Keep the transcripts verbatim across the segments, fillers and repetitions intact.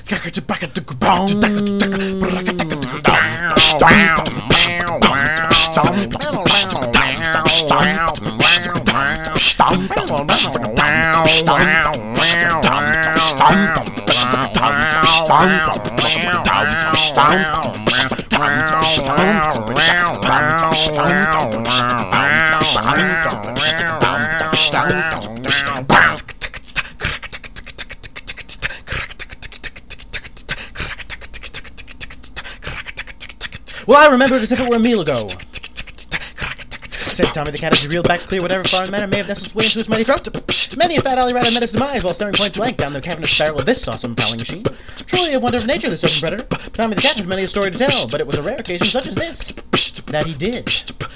Well, I remember it as if it were a meal ago. Said Tommy the cat as he reeled back to clear whatever foreign matter may have nestled its way into his mighty throat. Many a fat alley rat met his demise while staring point blank down the cavernous barrel of this awesome prowling machine. Truly of wonder of nature, this open predator. Tommy the cat had many a story to tell, but it was a rare occasion such as this that he did.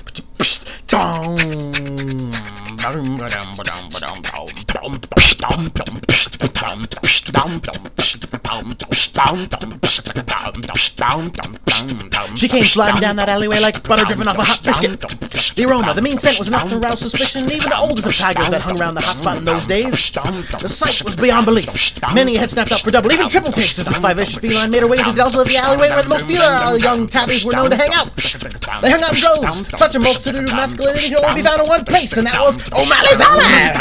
She came sliding down that alleyway like butter driven off a hot biscuit. The aroma, the mean scent was enough to arouse suspicion, even the oldest of tigers that hung around the hot spot in those days. The sight was beyond belief. Many had snapped up for double, even triple takes as this vivacious feline made her way into the delta of the alleyway where the most feline young tabbies were known to hang out. They hung out in droves. Such a multitude of masculinity could only be found in one place, and that was O'Malley's Alley!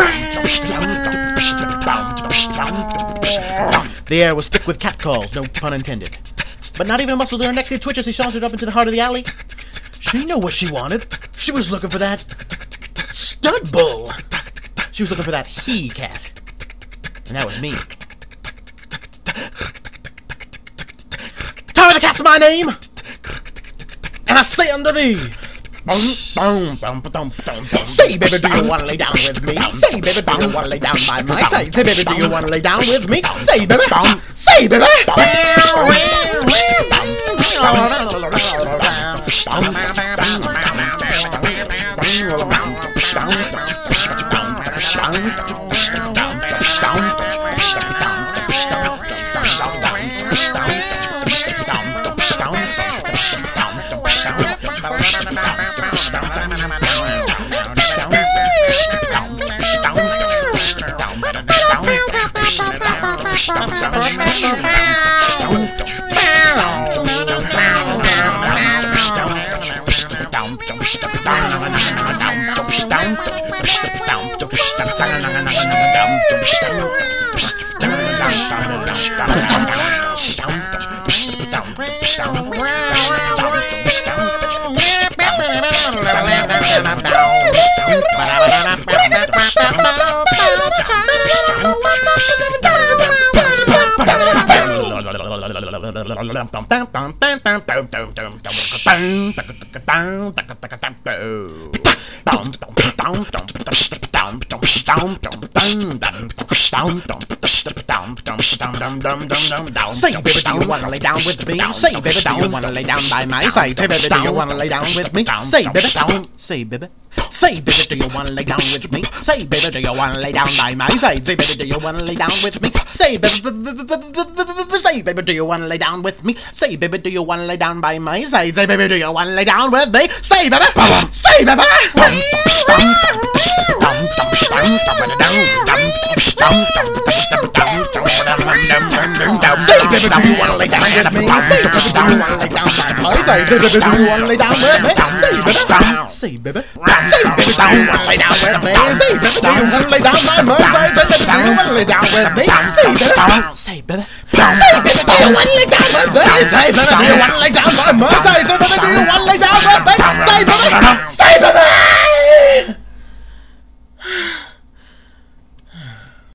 The air was thick with catcalls, no pun intended. But not even a muscle in her neck did twitch as he sauntered up into the heart of the alley. She knew what she wanted. She was looking for that stud bull. She was looking for that he-cat. And that was me. Tommy the Cat's my name! And I say unto thee, say, baby, do you want to lay down with me? Say, baby, do you want to lay down by my side? Say, baby, do you want to lay down with me? Say, baby, say, baby. Say, baby, do you want to lay down with me? Say, baby, do you want to lay down by my side? Say, baby, do you want to lay down with me? Say, baby, say, baby. Say, baby, do you want to lay down with me? Say, baby, do you want to lay down by my side? Say, baby, do you want to lay down with me? Say, baby, say, baby, do you want to lay down with me? Say, baby, do you want to lay down by my side? Say, baby, do you want to lay down with me? Say, baby, say, baby. Say, baby, do you want to lay down with me? Say, baby, do you want to lay down by my side? Say, baby, do you want to lay down with me? Say, baby, say, baby. Say, baby, do you want to lay down with me? Say, baby, do you want to lay down by my side? Say, baby, do you want to lay down with me? Say, baby, say, baby. Say, baby, do you want to lay down with me? Say, baby, do you want to lay down by my side? Say, baby, do you want to lay down with me? Say, baby, say, baby.